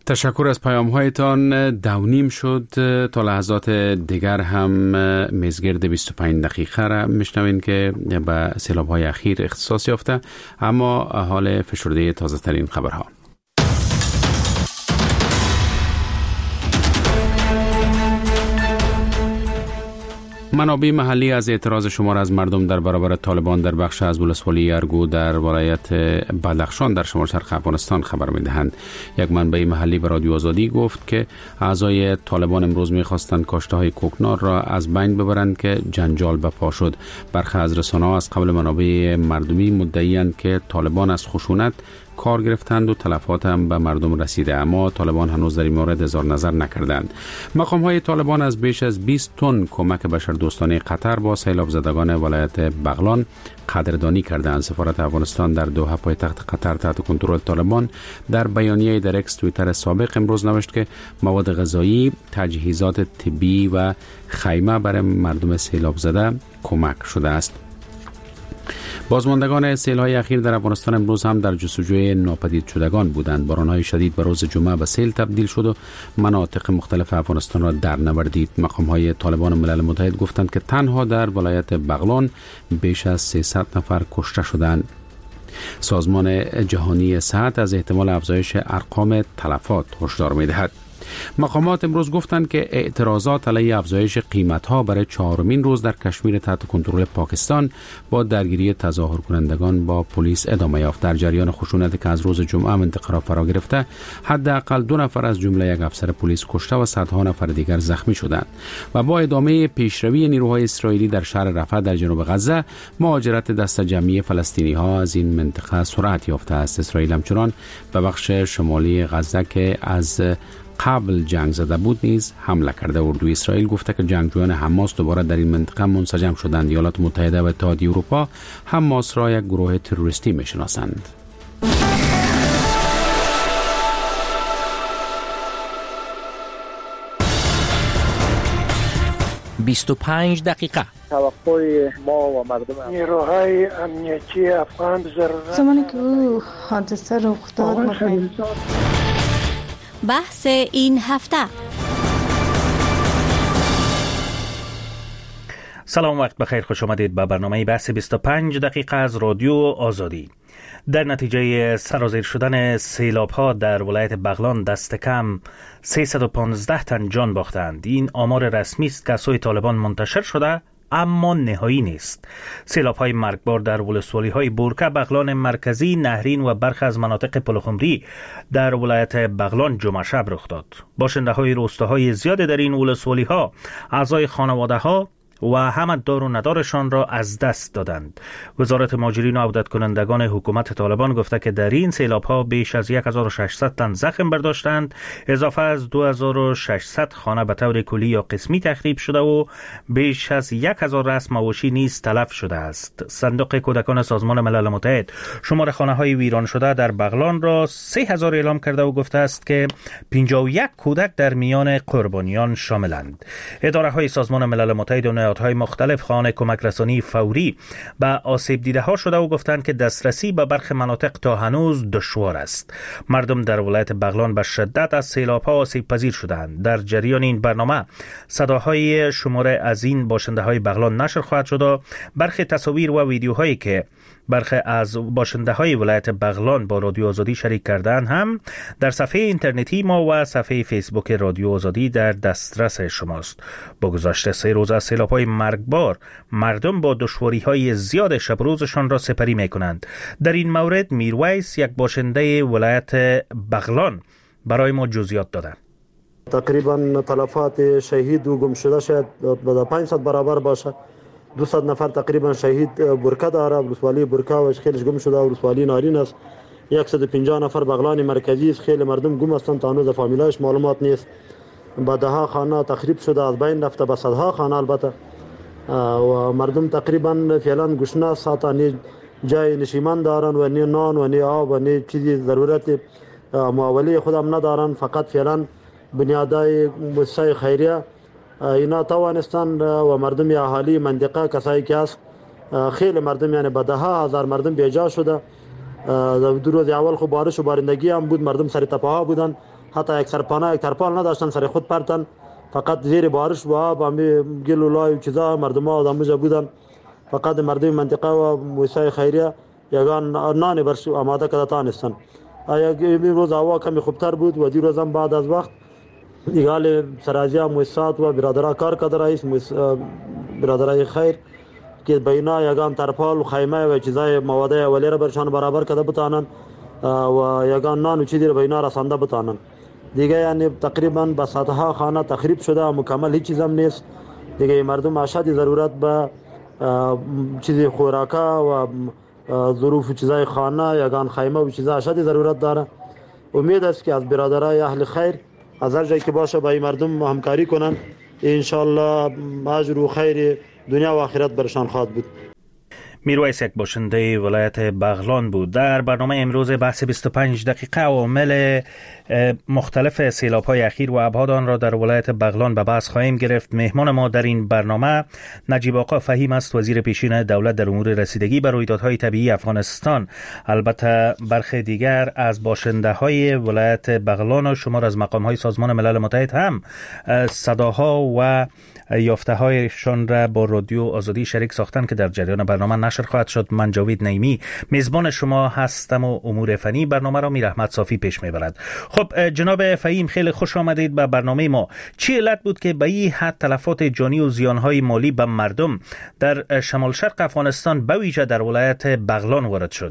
تشکر از پیام هایتان. 2:30 شد. تا لحظات دیگر هم میزگرد 25 دقیقه را میشنوین که به سیلاب های اخیر اختصاص یافته. اما حال فشرده تازه ترین خبرها. منابع محلی از اعتراض شمار از مردم در برابر طالبان در بخش از ولسوالی ارگو در ولایت بدخشان در شمال شرق افغانستان خبر می‌دهند. یک منبع محلی به رادیو آزادی گفت که اعضای طالبان امروز می‌خواستند کاشته‌های کوکنار را از بین ببرند که جنجال به پا شد. برخی از رسانه‌ها از قبل منابع مردمی مدعی‌اند که طالبان از خشونت کار گرفتند و تلفات هم به مردم رسیده، اما طالبان هنوز در این مورد اظهار نظر نکردند. مقام‌های طالبان از بیش از 20 تن کمک بشردوستانه قطر با سیلاب زدگان ولایت بغلان قدردانی کردند. سفارت افغانستان در دوحه پایتخت قطر تحت کنترل طالبان در بیانیه در اکس توییتر سابق امروز نوشت که مواد غذایی، تجهیزات طبی و خیمه برای مردم سیلاب زده کمک شده است. بازماندگان سیل‌های اخیر در افغانستان امروز هم در جستجوی ناپدید شدگان بودند. باران‌های شدید به روز جمعه به سیل تبدیل شد و مناطق مختلف افغانستان را در نوردید. مقام‌های طالبان ملل متحد گفتند که تنها در ولایت بغلان بیش از 300 نفر کشته شدند. سازمان جهانی صحت از احتمال افزایش ارقام تلفات هشدار می‌دهد. مقامات امروز گفتند که اعتراضات علیه افزایش قیمت‌ها برای 4مین روز در کشمیر تحت کنترل پاکستان با درگیری تظاهر کنندگان با پلیس ادامه یافت. در جریان خشونتی که از روز جمعه منطقه را فرا گرفته، حداقل 2 نفر از جمله یک افسر پلیس کشته و صدها نفر دیگر زخمی شدند. و با ادامه پیشروی نیروهای اسرائیلی در شهر رفح در جنوب غزه، مهاجرت دسته جمعی فلسطینی‌ها از این منطقه سرعت یافته است. اسرائیل همچنان به بخش شمالی غزه که از قبل جنگ زده بود نیز حمله کرده. اردوی اسرائیل گفته که جنگجویان حماس دوباره در این منطقه منسجم شدند. ایالات متحده و اتحادیه اروپا حماس را یک گروه تروریستی می‌شناسند. 25 دقیقه. توقع ما و مردم نیروهای امنیتی افغان زمانی که او حادثه رخ داد بحث این هفته. سلام، وقت بخیر، خوش آمدید به برنامه بحث 25 دقیقه از رادیو آزادی. در نتیجه سرازیر شدن سیلاب ها در ولایت بغلان دست کم 315 تن جان باختند. این آمار رسمی است که از سوی طالبان منتشر شده، اما نهایی نیست. سیلاب‌های مرگبار در ولسوالی‌های بورکه، بغلان مرکزی، نهرین و برخی از مناطق پلخمری در ولایت بغلان جمعه شب رخ داد. باشنده‌های روستاهای زیاد در این ولسوالی‌ها اعضای خانواده‌ها و هم دار و ندارشان را از دست دادند. وزارت مهاجرین و عودت کنندگان حکومت طالبان گفته که در این سیلاب‌ها بیش از 1600 تن زخم برداشتند، اضافه از 2600 خانه به طور کلی یا قسمی تخریب شده و بیش از 1000 رأس مواشی نیز تلف شده است. صندوق کودکان سازمان ملل متحد شمار خانه‌های ویران شده در بغلان را 3000 اعلام کرده و گفته است که 51 کودک در میان قربانیان شاملند. اداره‌های سازمان ملل متحد و نهادهای مختلف خانه کمک رسانی فوری به آسیب دیده ها شده و گفتند که دسترسی به برخی مناطق تا هنوز دشوار است. مردم در ولایت بغلان به شدت از سیلاب ها آسیب پذیر شدند. در جریان این برنامه صداهای شماره از این باشنده های بغلان نشر خواهد شد و برخی تصاویر و ویدیوهایی که برخی از باشنده های ولایت بغلان با رادیو آزادی شریک کردن هم در صفحه اینترنتی ما و صفحه فیسبوک رادیو آزادی در دسترس شماست. با گذشت 3 روز از سیلاب‌های مرگبار، مردم با دشواری‌های زیاد شب روزشان را سپری می‌کنند. در این مورد میرویس، یک باشنده ولایت بغلان، برای ما جزئیات داده. تقریبا تلفات شهید و گم شده شاید به 500 برابر باشه. 200 نفر تقریبا شهید برکه داره، ولسوالی برکه و خیلیش گم شده، ولسوالی نارین است. 150 نفر بغلان مرکزی است، خیلی مردم گم هستند، تا هنوز فامیلایش معلومات نیست. به دهها خانه تخریب شده، از بین رفته، به صدها خانه البته، و مردم تقریبا فعلا گشنه است، تا جای نشیمن دارن و نه نان و نه آب و نه چیزی ضرورت معاوله خودم ندارن، فقط فعلا بنیادای مؤسسه خیریه اینا توانستند و مردم اهالی منطقه کسایی که است خیلی مردم، یعنی به 10,000 مردم بیجا شده. دو روز اول خب بارش و بارندگی هم بود، مردم سر تپه ها بودن، حتی یک سرپناه یک ترپال نداشتن، سر خود پرتن، فقط زیر بارش و آب همی گل و لای و چیزا مردم ها آدموزا بودن. فقط مردم منطقه و موسسه خیریه یگان نان برش آماده کرده تانستن. یک روز هوا کمی خوبتر بود و دی روز هم بعد از وقت دیگه سرازیا موسسات و برادرها کار کرده، رئیس برادرای خیر که بینا یگان ترپال و خیمه و چیزای مواد اولیه را برشان برابر کرده بتانن و یگان نان و چیزی را بینا رسانده بتانن. دیگه یعنی تقریبا به صدها خانه تخریب شده، مکمل هیچ چیز هم نیست دیگه. مردم اشد ضرورت به چیزی خوراکا و ظروف چیزای خانه یگان خیمه و چیزا اشد ضرورت داره. امید است که از برادرای اهل خیر از هر جایی که باشه با این مردم همکاری کنن، ان شاء الله اجر و خیر دنیا و آخرت برشان خواهد بود. میرویس یک باشنده ولایت بغلان بود. در برنامه امروز بحث 25 دقیقه عوامل مختلف سیلاب‌های اخیر و ابعاد آن را در ولایت بغلان به بحث خواهیم گرفت. مهمان ما در این برنامه نجیب آقا فهیم است، وزیر پیشین دولت در امور رسیدگی به رویدادهای طبیعی افغانستان. البته برخی دیگر از باشنده‌های ولایت بغلان و شمار از مقام‌های سازمان ملل متحد هم صداها و یافته‌هایشان را با رادیو آزادی شریک ساختند که در جریان برنامه نشر خواهد شد. من جاوید نعیمی میزبان شما هستم و امور فنی برنامه را میر احمد صافی پیش میبرد. خب جناب فهیم، خیلی خوش آمدید به برنامه ما. چی علت بود که به این حد تلفات جانی و زیانهای مالی به مردم در شمال شرق افغانستان به ویژه در ولایت بغلان وارد شد؟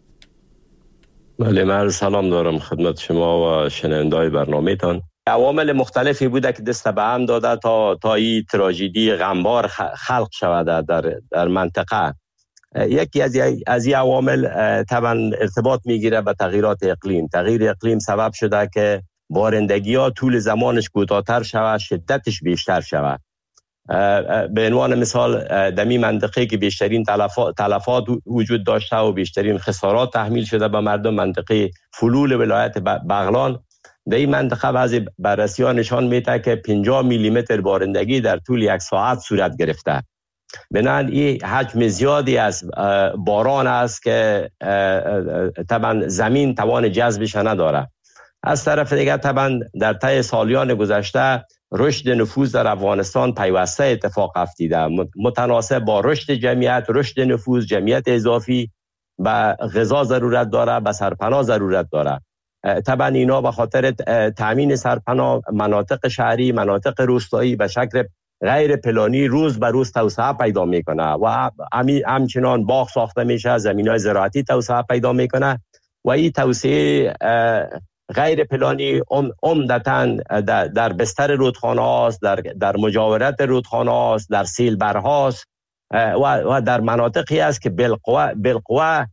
بله، من سلام دارم خدمت شما و شنونده‌های برنامه‌تان. عوامل مختلفی بوده که دست به هم داده تا این تراژدی غمبار خلق شود در منطقه. یکی از این عوامل طبعا ارتباط میگیره به تغییرات اقلیم. تغییر اقلیم سبب شده که بارندگی ها طول زمانش کوتاه‌تر شود، شدتش بیشتر شود. به عنوان مثال دمی منطقه که بیشترین تلفات وجود داشته و بیشترین خسارات تحمیل شده به مردم، منطقه فلول ولایت بغلان، در این منطقه بعضی بررسی ها نشان میده که 50 میلیمتر بارندگی در طول یک ساعت صورت گرفته. بنابراین این حجم زیادی از باران است که طبعا زمین توان جذبش نداره. از طرف دیگر طبعا در طی سالیان گذشته رشد نفوذ در افغانستان پیوسته اتفاق افتیده، متناسب با رشد جمعیت، رشد نفوذ، جمعیت اضافی به غذا ضرورت داره، به سرپناه ضرورت داره. طبعا اینا به خاطر تامین سرپناه مناطق شهری، مناطق روستایی به شکل غیر پلانی روز به روز توسعه پیدا میکنه و همچنان باغ ساخته میشه، زمینای زراعتی توسعه پیدا میکنه و این توسعه غیر پلانی عمدتاً در بستر رودخانه هاست، در مجاورت رودخانه هاست، در سیلبر هاست و در مناطقی است که بالقوه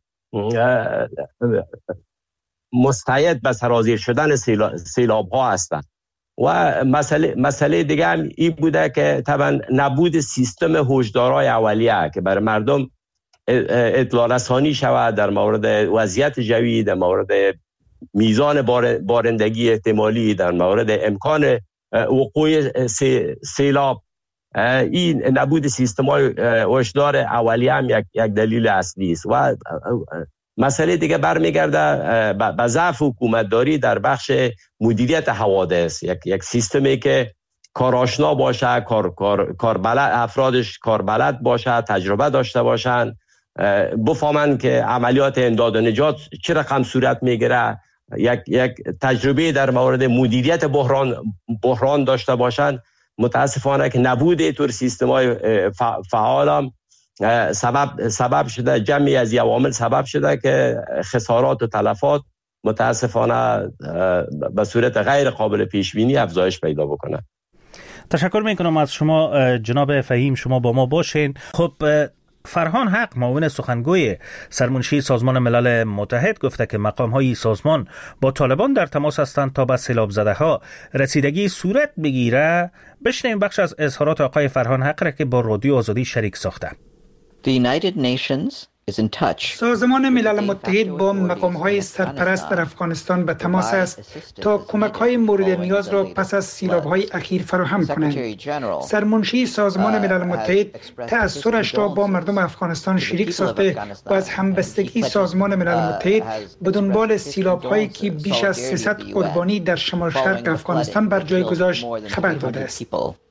مستعد به سرازیر شدن سیلاب ها هستند. و مسئله دیگه هم این بوده که طبعا نبود سیستم هشدارهای اولیه که برای مردم اطلاع رسانی شود در مورد وضعیت جوی، در مورد میزان بارندگی احتمالی، در مورد امکان وقوع سیلاب. این نبود سیستم‌های هشدار اولیه هم یک دلیل اصلی است. و مسئله دیگه برمیگرده به ضعف حکومتداری در بخش مدیریت حوادث. یک سیستمی که کارآشنا باشه، افرادش کاربلد باشه، تجربه داشته باشن، بفهمن که عملیات امداد و نجات چه رقم صورت میگیره، یک تجربه در مورد مدیریت بحران داشته باشن. متاسفانه که نبود اینطور سیستم‌های فعال هم سبب شده، جمعی از عوامل سبب شده که خسارات و تلفات متاسفانه به صورت غیر قابل پیش بینی افزایش پیدا بکنه. تشکر میکنم از شما جناب فهیم، شما با ما باشین. خب فرهان حق، معاون سخنگوی سرمنشی سازمان ملل متحد، گفته که مقام‌های سازمان با طالبان در تماس هستند تا به سیلاب زده‌ها رسیدگی صورت بگیره. بشنویم بخش از اظهارات آقای فرهان حق را که با رادیو آزادی شریک ساخته. The United Nations سازمان ملل متحد با مقام‌های سرپرست در افغانستان به تماس است تا کمک‌های مورد نیاز را پس از سیلاب‌های اخیر فراهم کنند. سرمنشی سازمان ملل متحد تأثیرش را با مردم افغانستان شریک ساخته و از همبستگی سازمان ملل متحد به دنبال سیلاب‌هایی که بیش از 300 قربانی در شمال شرق افغانستان بر جای گذاشت خبر داده است.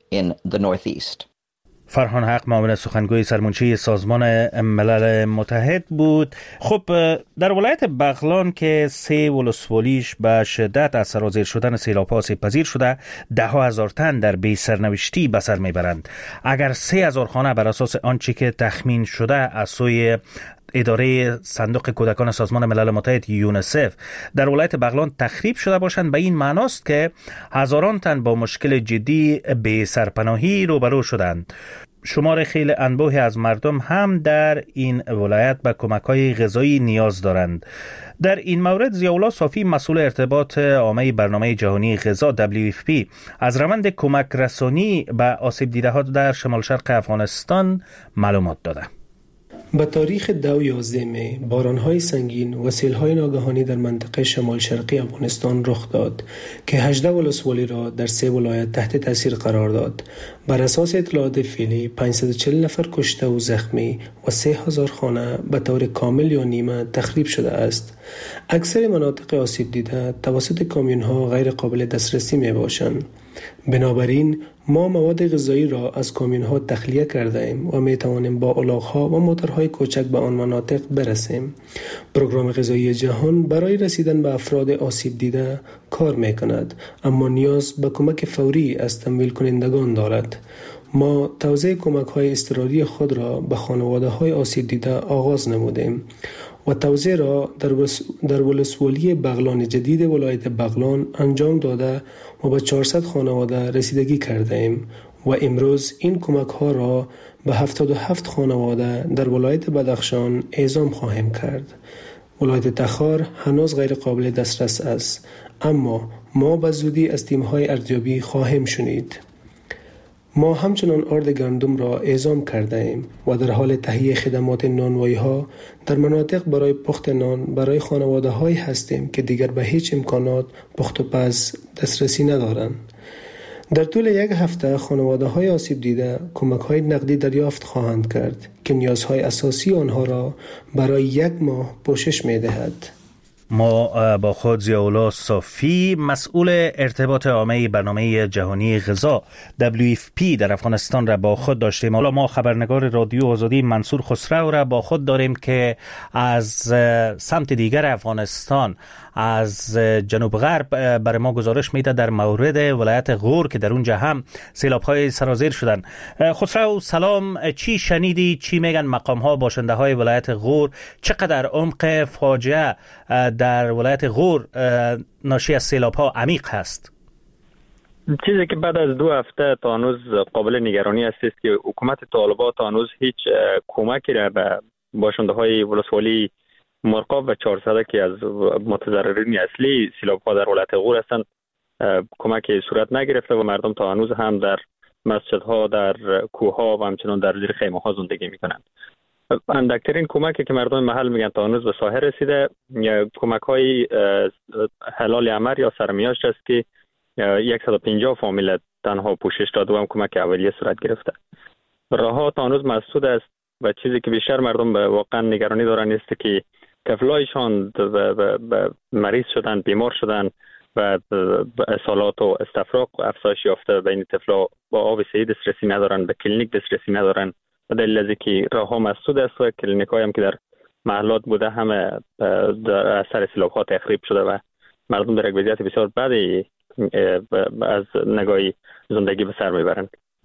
فرهان حق معاون سخنگوی سرمنشی سازمان ملل متحد بود. خب در ولایت بغلان که 3 ولسوالیش به شدت از سرازیر شدن سیلاب‌ها آسیب پذیر شده، 10,000 تن در بی سرنوشتی به سر میبرند. اگر 3,000 خانه بر اساس آنچه که تخمین شده از سوی اداره صندوق کودکان سازمان ملل متحد یونیسف در ولایت بغلان تخریب شده باشند، به این معناست که هزاران تن با مشکل جدی به سرپناهی روبرو شدند. شمار خیلی انبوهی از مردم هم در این ولایت به کمک‌های غذایی نیاز دارند. در این مورد ضیاءالله صافی مسئول ارتباط عامه برنامه جهانی غذا WFP از روند کمک رسانی به آسیب دیده‌ها در شمال شرق افغانستان معلومات داده. به تاریخ 2/11 می باران‌های سنگین و سیل‌های ناگهانی در منطقه شمال شرقی افغانستان رخ داد که 18 ولسوالی را در 3 ولایت تحت تاثیر قرار داد. بر اساس اطلاعات فعلی 540 نفر کشته و زخمی و 3000 خانه به طور کامل یا نیمه تخریب شده است. اکثر مناطق آسیب دیده توسط کامیون‌ها غیر قابل دسترسی می باشند. بنابراین ما مواد غذایی را از کامیون‌ها تخلیه کرده ایم و می توانیم با الاغ‌ها و موتورهای کوچک به آن مناطق برسیم. پروگرام غذایی جهان برای رسیدن به افراد آسیب دیده کار می کند، اما نیاز به کمک فوری از تمویل کنندگان دارد. ما توزیع کمک‌های اضطراری خود را به خانواده‌های آسیب دیده آغاز نمودیم و توزیع را در ولسوالی بغلان جدید ولایت بغلان انجام داده و به 400 خانواده رسیدگی کرده ایم و امروز این کمک ها را به 77 خانواده در ولایت بدخشان اعزام خواهیم کرد. ولایت تخار هنوز غیر قابل دسترس است، اما ما به زودی از تیم های ارزیابی خواهیم شنید. ما همچنان آرد گندم را اعزام کرده ایم و در حال تهیه خدمات نانوایی ها در مناطق برای پخت نان برای خانواده های هستیم که دیگر به هیچ امکانات پخت و پز دسترسی ندارند. در طول 1 هفته خانواده های آسیب دیده کمک های نقدی دریافت خواهند کرد که نیازهای اساسی آنها را برای 1 ماه پوشش می دهد. ما با خود ضیاءالله صافی مسئول ارتباط عامه برنامه جهانی غذا WFP در افغانستان را با خود داشتیم. حالا ما خبرنگار رادیو آزادی منصور خسرو را با خود داریم که از سمت دیگر افغانستان از جنوب غرب برای ما گزارش میده در مورد ولایت غور که در اونجا هم سیلاب‌های سرازیر شدن. خسرو سلام، چی شنیدی؟ چی میگن مقام ها باشنده های ولایت غور؟ چقدر عمق فاجعه در ولایت غور ناشی از سیلاب‌ها عمیق هست؟ چیزی که بعد از 2 هفته تا هنوز قابل نگرانی است که حکومت طالبان تا هنوز هیچ کمکی را به باشنده های ولسوالی مرقاب و 400 که از متضررین اصلی سیلاب‌ها در ولایت غور هستند کمک صورت نگرفته و مردم تا هنوز هم در مسجدها، در کوه‌ها و همچنان در زیر خیمه‌ها زندگی می‌کنند. اندکترین کمکی که مردم محل میگن تا هنوز به ساحل رسیده کمک‌های هلال عمر یا سرمیاشت است که 150 فامیل تنها پوشش داده و هم کمک اولیه صورت گرفته. راه‌ها تا هنوز مسدود است و چیزی که بیشتر مردم به واقعا نگرانی دارن است که طفلایشان مریض شدن، بیمار شدن و اصالات و استفراغ افزایش یافته. بین طفلا با آب صحی دسترسی ندارن، به کلینیک دسترسی ندارن و دلیل از اینکه راه‌ها مسدود است و کلینیک‌های هم که در محلات بوده همه در اثر سیلاب‌ها تخریب شده و مردم در یک وضعیت بسیار بدی از نگاه زندگی به سر میبرند.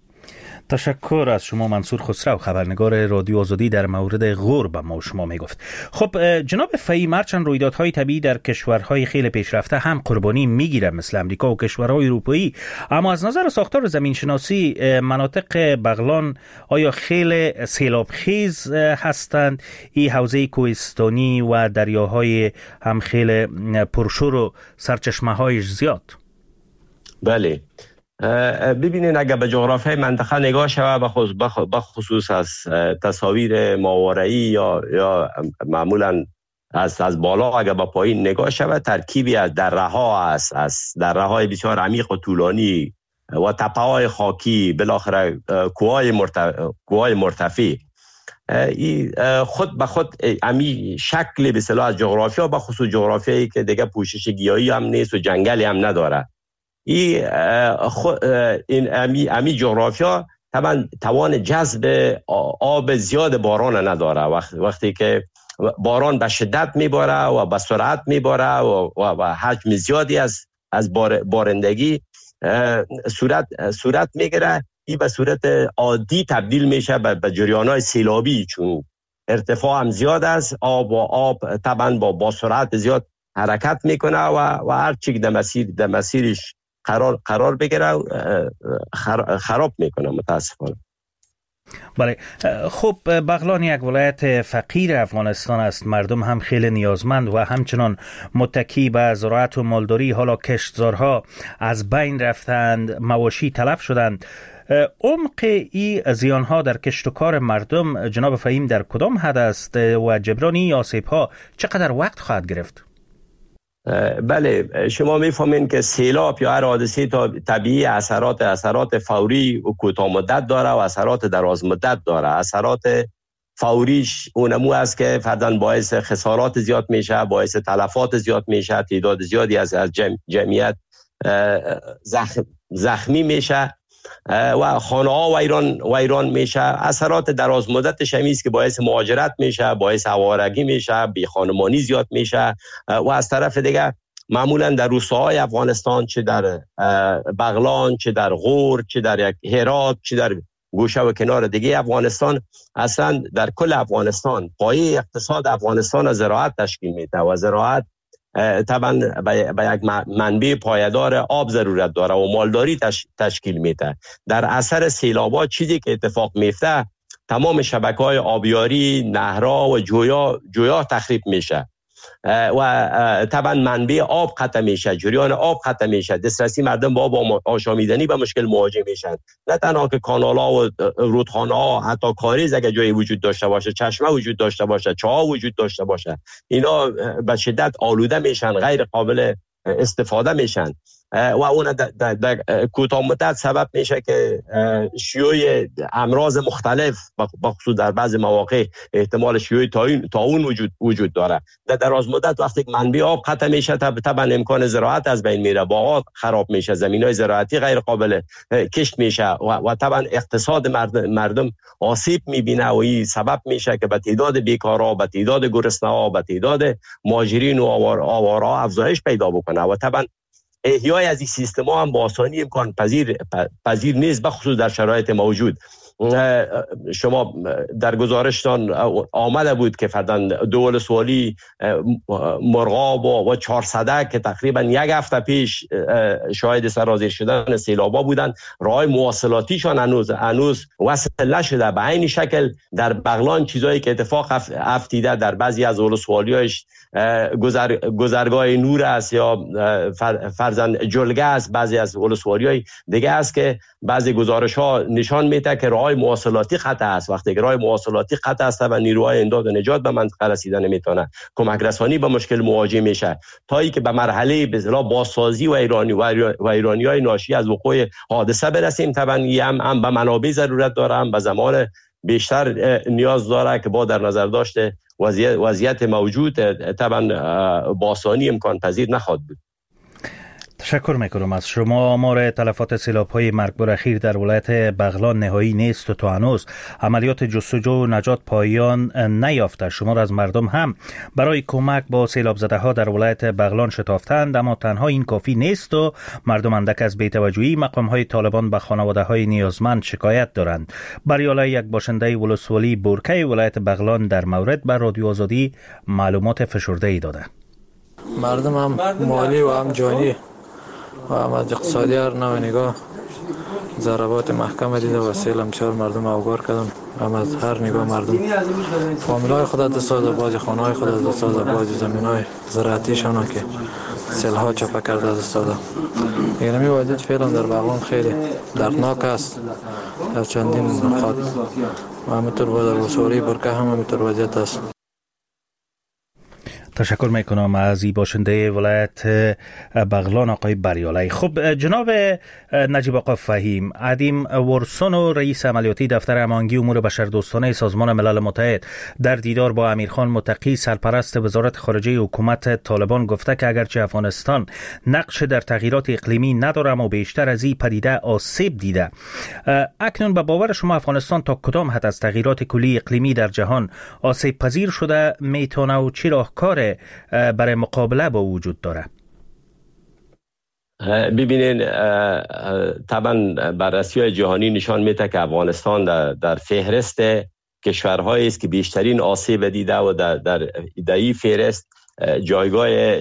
تشکر از شما منصور خسرو، خبرنگار رادیو آزادی در مورد غور به ما شما میگفت. خب جناب فهیم، هرچند رویدادهای طبیعی در کشورهای خیلی پیشرفته هم قربانی میگیره مثل امریکا و کشورهای اروپایی، اما از نظر ساختار زمینشناسی مناطق بغلان آیا خیلی سیلابخیز هستند؟ این حوزه کوهستانی و دریاهای هم خیلی پرشور و سرچشمه‌هایش زیاد؟ بله، ببینید اگر به جغرافیای منطقه نگاه شود به خصوص از تصاویر ماورایی یا معمولا از بالا اگر به پایین نگاه شود ترکیبی از دره‌ها است، از دره‌های بسیار عمیق و طولانی و تپه‌های خاکی، بالاخره کوههای مرتفع. خود به خود امی شکل به اصطلاح از جغرافیا، به خصوص جغرافیایی که دیگه پوشش گیاهی هم نیست و جنگلی هم نداره، این امی جغرافیا طبعا توان جذب آب زیاد باران نداره. وقتی که باران به شدت میباره و به سرعت میباره و حجم زیادی از بارندگی صورت میگیره، این به صورت عادی تبدیل میشه به جریان‌های سیلابی، چون ارتفاع هم زیاد است. آب طبعا با سرعت زیاد حرکت میکنه و هر چی که در مسیرش قرار بگیره خراب میکنه متاسفانه. بله، خب بغلان یک ولایت فقیر افغانستان است، مردم هم خیلی نیازمند و همچنان متکی به زراعت و مالداری. حالا کشتزارها از بین رفتند، مواشی تلف شدند. عمق این زیانها در کشت و کار مردم جناب فهیم در کدام حد است و جبران این آسیب‌ها چقدر وقت خواهد گرفت؟ بله، شما میفهمین که سیلاب یا هر حادثه طبیعی اثرات فوری و کوتاه مدت داره و اثرات دراز مدت داره. اثرات فوریش اونمو است که فرضاً باعث خسارات زیاد میشه، باعث تلفات زیاد میشه، تعداد زیادی از جمعیت زخمی میشه و خانه ها ویران میشه. اثرات دراز مدتش همیست که باعث مهاجرت میشه، باعث آوارگی میشه، بی خانمانی زیاد میشه و از طرف دیگه معمولا در روستاهای افغانستان، چه در بغلان، چه در غور، چه در هرات، چه در گوشه و کنار دیگه افغانستان، اصلا در کل افغانستان پایه اقتصاد افغانستان از زراعت تشکیل میده و زراعت طبعا به یک منبع پایدار آب ضرورت داره و مالداری تشکیل میده. در اثر سیلابات چیزی که اتفاق میفته، تمام شبکه‌های آبیاری، نهرها و جویا تخریب میشه و طبعا منبع آب قطع میشه، جریان آب قطع میشه، دسترسی مردم با آشامیدنی به مشکل مواجه میشن. نه تنها که کانال‌ها و رودخانه‌ها، حتی کاریز اگه جایی وجود داشته باشه، چشمه وجود داشته باشه، چاه وجود داشته باشه، اینا به شدت آلوده میشن، غیر قابل استفاده میشن و اون در کوتاه مدت سبب میشه که شیوع امراض مختلف، بخصوص در بعض مواقع احتمال شیوع طاعون وجود داره. در دراز مدت وقتی منبع آب قطع میشه، طبعا امکان زراعت از بین میره، باغات خراب میشه، زمینای زراعتی غیر قابل کشت میشه و طبعا اقتصاد مردم آسیب میبینه و این سبب میشه که به تعداد بیکارا، به تعداد گرسنه‌ها، به تعداد مهاجرین و آوارها افزایش پیدا بکنه و طبعا احیای از این سیستم ها هم با آسانی امکان پذیر نیست، بخصوص در شرایط موجود. شما در گزارشتان آمده بود که فردن دول سوالی مرغاب و 400 که تقریبا یک هفته پیش شاهد سرازیر شدن سیلابا بودند، راه مواصلاتیشان هنوز وصل نشده. به این شکل در بغلان چیزایی که اتفاق افتیده در بعضی از ولسوالی‌هاش گذرگاه نور است یا فرزند جلگه است، بعضی از ولسوالی‌های دیگه است که بعضی گزارش‌ها نشان میده که راه مواصلاتی قطع است. وقتی که راه مواصلاتی قطع است و نیروهای امداد و نجات به منطقه رسیدن نمیتونه، کمک رسانی به مشکل مواجه میشه، تا اینکه به مرحله به اصطلاح بازسازی و ایرانی‌های ناشی از وقوع حادثه برسیم. طبعا هم به منابع ضرورت داره، هم به زمان بیشتر نیاز داره که با در نظر داشته وضعیت موجود طبعا با آسانی امکان پذیر نخواهد بود. تشکر میکنم از شما. آمار تلفات سیلاب‌های مرگبار اخیر در ولایت بغلان نهایی نیست و تا هنوز عملیات جستجو و نجات پایان نیافته. شمار از مردم هم برای کمک با سیلاب زده ها در ولایت بغلان شتافتند، اما تنها این کافی نیست و مردم اندک از بی‌توجهی مقام های طالبان به خانواده های نیازمند شکایت دارند. بریالا، یک باشنده ولسوالی بورکه ولایت بغلان، در مورد بر رادیو آزادی معلومات فشرده‌ای داده. مردم هم مالی و هم جانی و هم از اقتصادی هر نوع نگاه ضربات محکم دیده و سیل امچار مردم اوگار کردن. هم از هر نگاه مردم فامیلای خود دست از باج خانه‌های خود دست از باج زمینای زراعتیشان که سیل‌ها چپه کرده از استاده. اینمی وضعیت فعلا در بغلان خیلی دردناک است. در چندین نقاط و همینطور با در ولسوالی برکه هم همینطور وضعیت است. تشکر میکنم از ای باشنده ولایت بغلان آقای بریالی. خب جناب نجیب آقا فهیم، ادیم ورسون و رئیس عملیاتی دفتر امانگی امور بشردوستانه سازمان ملل متحد در دیدار با امیرخان متقی سرپرست وزارت خارجه حکومت طالبان گفته که اگرچه افغانستان نقش در تغییرات اقلیمی نداره اما بیشتر از این پدیده آسیب دیده. اکنون به باور شما افغانستان تا کدام حد از تغییرات کلی اقلیمی در جهان آسیب پذیر شده میتونه و چی راهکار برای مقابله با وجود داره؟ ببینین طبعا بررسی‌های جهانی نشان میده که افغانستان در فهرست کشورهایی است که بیشترین آسیب دیده و در این فهرست جایگاه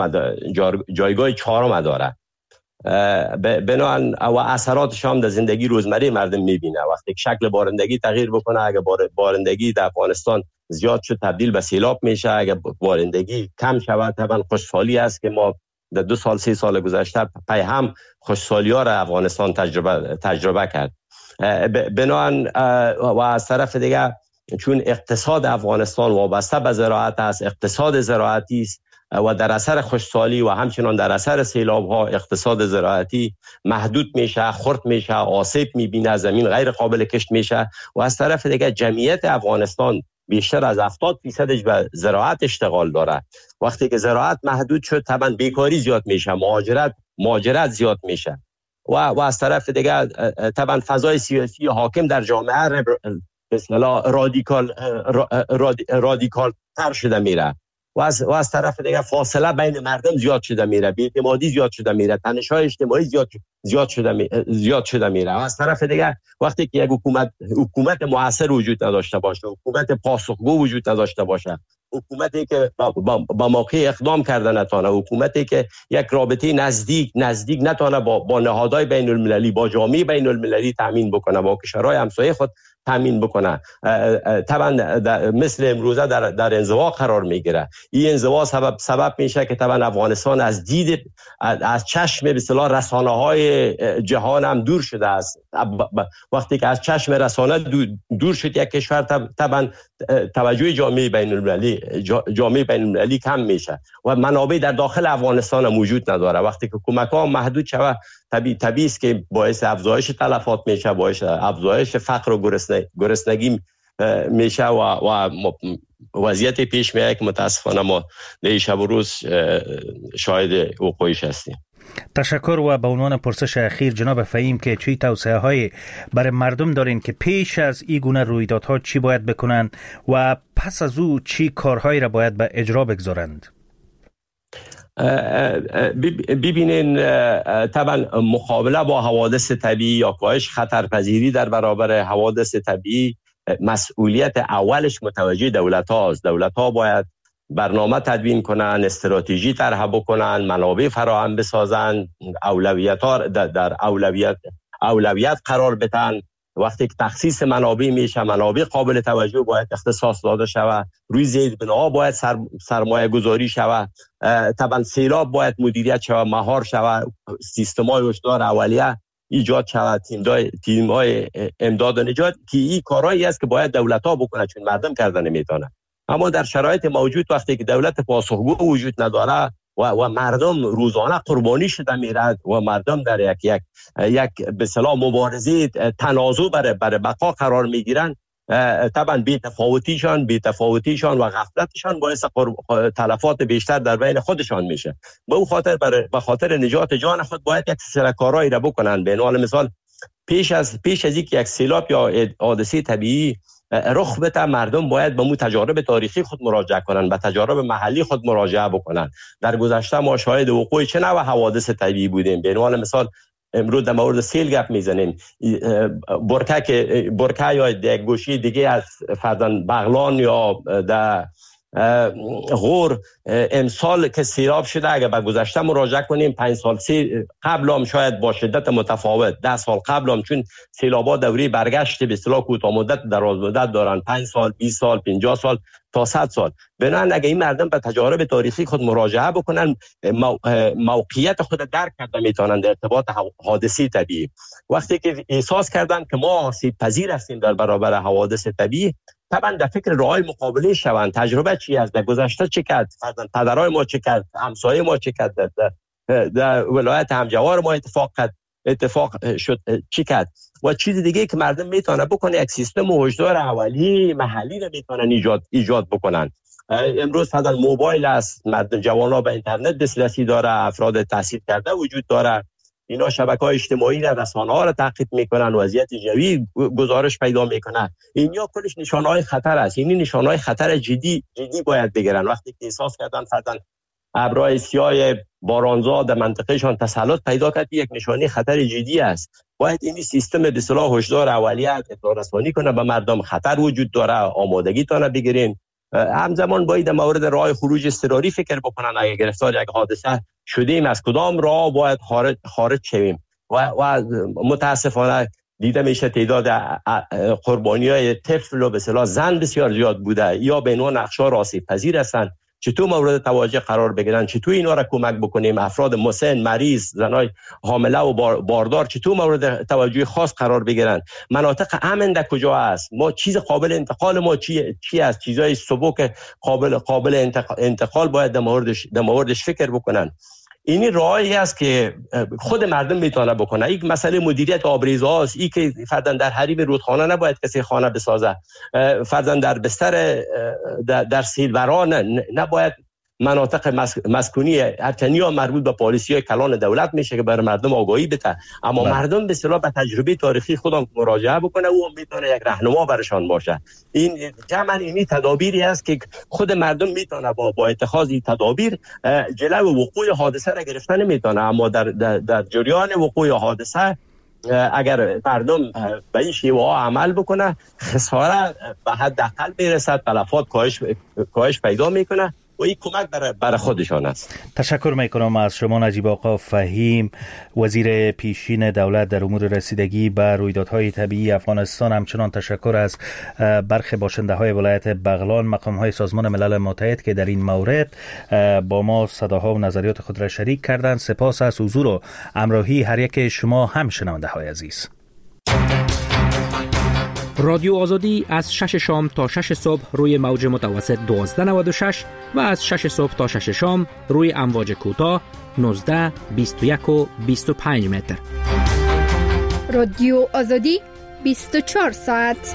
چهارم داره. بنابراین و اثراتش هم در زندگی روزمره مردم میبینه. وقتی که شکل بارندگی تغییر بکنه، اگر بارندگی در افغانستان زیاد شد تبدیل به سیلاب میشه، اگر بارندگی کم شود طبعا خوشحالی است که ما در 2 سال 3 سال گذشته پای هم خوشحالی ها را افغانستان تجربه کرد. بنابراین و از طرف دیگه چون اقتصاد افغانستان وابسته به زراعت است، اقتصاد زراعتی است و در اثر خشکسالی و همچنان در اثر سیلاب ها اقتصاد زراعتی محدود میشه، خرد میشه، آسیب میبینه، زمین غیر قابل کشت میشه و از طرف دیگه جمعیت افغانستان بیشتر از 70% به زراعت اشتغال داره. وقتی که زراعت محدود شد طبعا بیکاری زیاد میشه، مهاجرت زیاد میشه و از طرف دیگه طبعا فضای سیاسی حاکم در جامعه به اصطلاح رادیکال تر شده میره و از طرف دیگه فاصله بین مردم زیاد شده میره، بی‌اعتمادی زیاد شده میره، تنش‌های اجتماعی زیاد شده میره و از طرف دیگه وقتی که یک حکومت موثر وجود نداشته باشه، حکومت پاسخگو وجود نداشته باشه، حکومتی که با موقع اقدام کرده نتونه، حکومتی که یک رابطه نزدیک نتونه با نهادهای بین المللی، با جامعه بین المللی تامین بکنه، با کشورهای همسایه خود تامین بکنه، طبعا مثل امروزه در انزوا قرار میگیره. این انزوا سبب میشه که طبعا افغانستان از چشم به اصطلاح رسانه‌های جهان هم دور شده است. وقتی که از چشم رسانه دور شد یک کشور طبعا توجه جامعه بین المللی کم میشه و منابع در داخل افغانستان هم وجود نداره. وقتی که کمک‌ها محدود شود طبیعی است که باعث افزایش تلفات میشه، باعث افزایش فقر و گرسنگی میشه و وضعیت پیش میاد که متاسفانه ما در شب و روز شاهد وقوعش هستیم. تشکر. و به عنوان پرسش اخیر جناب فهیم که چی توصیه های برای مردم دارین که پیش از این گونه رویدادها چی باید بکنن و پس از او چی کارهایی را باید به اجرا بگذارند؟ ببینین طبعا مقابله با حوادث طبیعی یا کاهش خطرپذیری در برابر حوادث طبیعی مسئولیت اولش متوجه دولت هاست. دولت ها باید برنامه تدوین کنن، استراتژی طرح بکنن، منابع فراهم بسازن، اولویت ها در اولویت قرار بدن. وقتی که تخصیص منابع میشه، منابع قابل توجه باید اختصاص داده شود، روی زیربناها باید سرمایه گذاری شود، طبعا سیلاب باید مدیریت شود، مهار شود، سیستم‌های هشدار اولیه ایجاد شود، تیم‌های امداد و نجات، که این کارهایی است که باید دولت‌ها بکنه چون مردم کردن نمیتونه. اما در شرایط موجود وقتی که دولت پاسخگو وجود نداره و مردم روزانه قربانی شده میرد و مردم در یک به اصطلاح مبارزه تنازع برای بقا قرار میگیرن، طبعا بی‌تفاوتیشان و غفلتشان باعث تلفات بیشتر در بین خودشان میشه. به خاطر نجات جان خود باید یک سری کارهایی را بکنن. به عنوان مثال پیش از یک سیلاب یا حادثه طبیعی رخ بده، مردم باید به تجارب تاریخی خود مراجعه کنن، به تجارب محلی خود مراجعه بکنن. در گذشته ما شاهد وقوع چه نوع حوادث طبیعی بودیم. به عنوان مثال امروز در مورد سیل گپ میزنیم، برکه یا یک گوشه دیگه از فرزند بغلان یا در غور امسال که سیلاب شده، اگر به گذشته مراجعه کنیم 5 سال قبل هم شاید با شدت متفاوت، 10 سال قبل هم، چون سیلاب‌ها دوری برگشت به اصطلاح کوتاه مدت دراز مدت دارن، 5 سال 20 سال 50 سال تا 100 سال. بنابراین اگه این مردم به تجارب تاریخی خود مراجعه بکنن، موقعیت خود درک کرده میتونن در ارتباط حادثه طبیعی. وقتی که احساس کردن که ما آسیب پذیر هستیم در برابر حوادث طبیعی، طبعا در فکر راهی مقابله شوند. تجربه چی است؟ در گذشته چه کرد؟ پدرای ما چه کرد؟ همسایه ما چه کرد؟ در ولایت همجوار ما اتفاق شد چی کرد؟ و چیز دیگه که مردم میتونه بکنه، یک سیستم هشدار اولیه محلی رو میتونن ایجاد بکنن. امروز فقط موبایل است، مردم جوان‌ها به اینترنت دسترسی داره، افراد تحصیل کرده وجود داره، اینا شبکه‌های اجتماعی را، رسانه‌ها را تعقیب میکنن، وضعیت جوی گزارش پیدا میکنن. اینیا کلش نشانه‌های خطر است. این نشانه‌های خطر جدی باید بگیرن. وقتی که احساس کردن فرضاً ابرهای سیاه بارانزا در منطقهشان تسلط پیدا کرد، یک نشانه خطر جدی است. باید این سیستم به اصطلاح هشدار اولیه اطلاع رسانی کنه به مردم، خطر وجود داره، آمادگی تونه بگیرین. همزمان باید در مورد راه خروج اضطراری فکر بکنن. اگه گرفتار یک حادثه شدیم، از کدام راه باید خارج شویم. و متاسفانه دیده میشه تعداد قربانی‌های طفل و به اصطلاح زن بسیار زیاد بوده، یا به نوع نقش‌ها آسیب پذیر هستند. چطور مورد توجه قرار بگیرن؟ چطور اینا را کمک بکنیم؟ افراد مسن، مریض، زنای حامله و باردار چطور مورد توجه خاص قرار بگیرن؟ مناطق امن در کجا است؟ ما چیز قابل انتقال ما چی است؟ چیزای سبک قابل انتقال باید در موردش فکر بکنن. این راهی است که خود مردم میتونه بکنه. یک مسئله مدیریت آبریزها است. این که فرضاً در حریم رودخانه نباید کسی خانه بسازه، فرضاً در بستر در سیلوران نباید مناطق مسکونی هرچنی ها مربوط به پالیسی کلان دولت میشه که برای مردم آگاهی بده، اما مردم به اصطلاح به تجربه تاریخی خودم مراجعه بکنه، او میتونه یک راهنما برشان باشه. این جمعاً اینی تدابیری است که خود مردم میتونه با اتخاذ این تدابیر جلو وقوع حادثه را گرفتن میتونه. اما در جریان وقوع حادثه اگر مردم به این شیوه ها عمل بکنه، خساره به حداقل میرسد، تلفات کاهش پیدا میکنه و این کمک برای خودشان است. تشکر میکنم از شما نجیب آقا فهیم، وزیر پیشین دولت در امور رسیدگی به رویدادهای طبیعی افغانستان. همچنان تشکر از برخی باشنده های ولایت بغلان، مقام های سازمان ملل متحد که در این مورد با ما صداها و نظریات خود را شریک کردند. سپاس از حضور و همراهی هر یک شما هم شنونده های عزیز. رادیو آزادی از 6 شام تا 6 صبح روی موج متوسط 1296 و از 6 صبح تا 6 شام روی امواج کوتاه 19، 21 و 25 متر. رادیو آزادی 24 ساعت.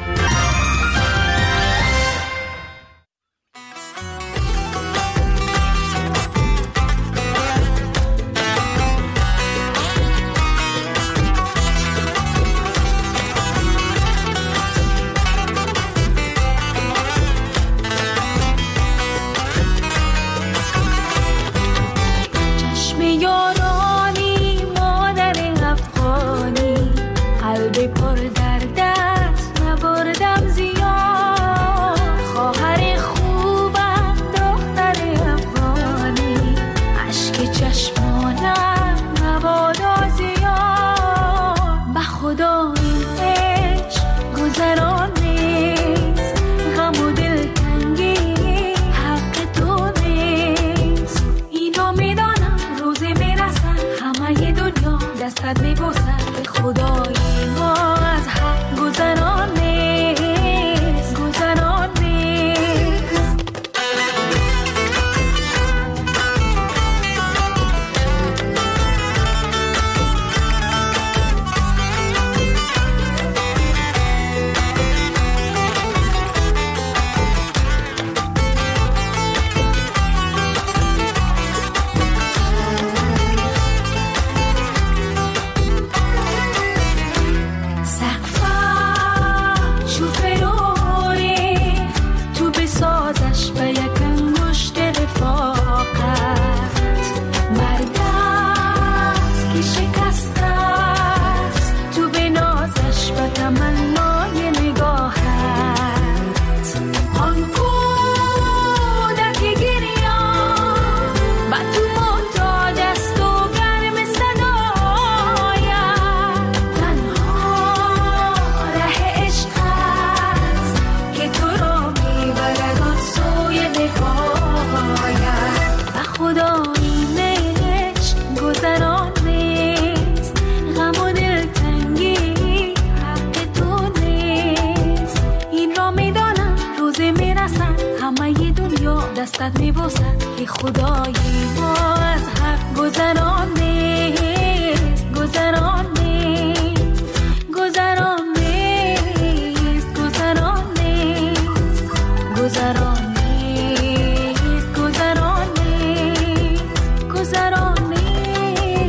دستت میبوسم که خدایی ما